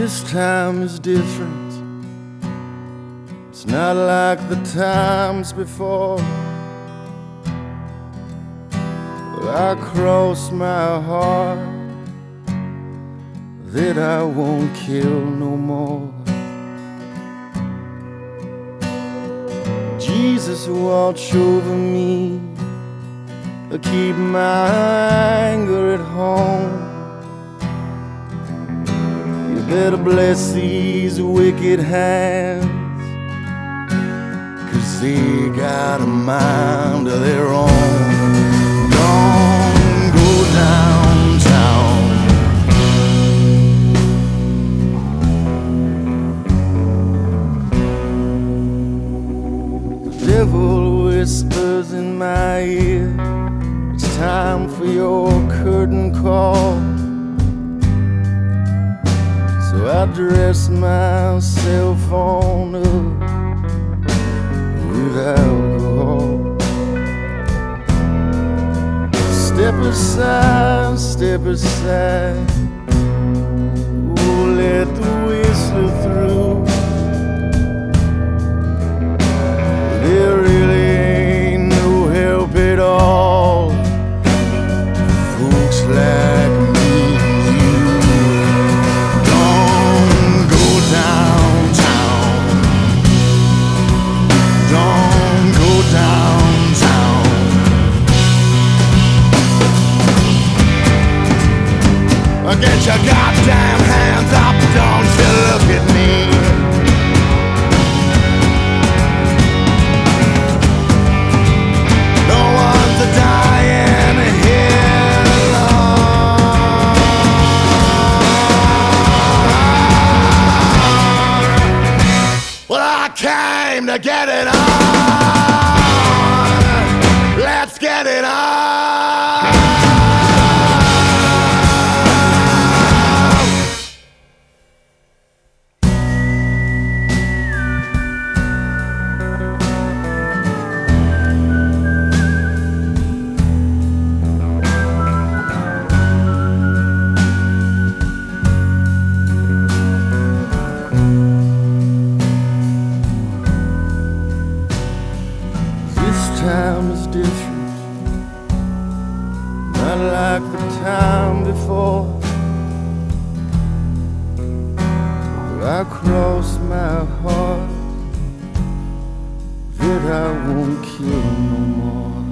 This time is different. It's not like the times before. I cross my heart that I won't kill no more. Jesus, watch over me, keep my anger at home. You better bless these wicked hands, 'cause they got a mind of their own. Don't go downtown. The devil whispers in my ear, it's time for your curtain call. So I dress myself on up with alcohol. Step aside, step aside. Oh, let the whistler through. There really ain't no help at all for folks like me and you. Don't go downtown. Don't go downtown. Get your goddamn hands up, don't you look at me. No one's dying here alone. Well, I came to get it on. Let's get it on. This time is different, not like the time before. I cross my heart that I won't kill no more.